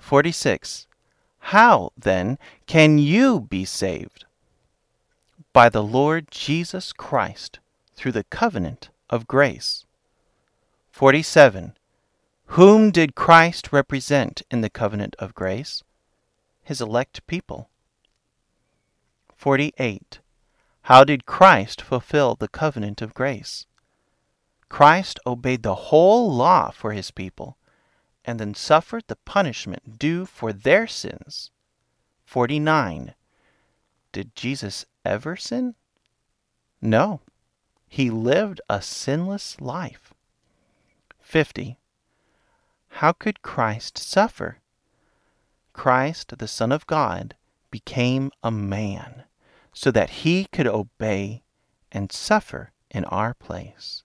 46. How, then, can you be saved? By the Lord Jesus Christ, through the covenant of grace. 47. Whom did Christ represent in the covenant of grace? His elect people. 48. How did Christ fulfill the covenant of grace? Christ obeyed the whole law for his people, and then suffered the punishment due for their sins. 49. Did Jesus ever sin? No. He lived a sinless life. 50. How could Christ suffer? Christ, the Son of God, became a man so that he could obey and suffer in our place.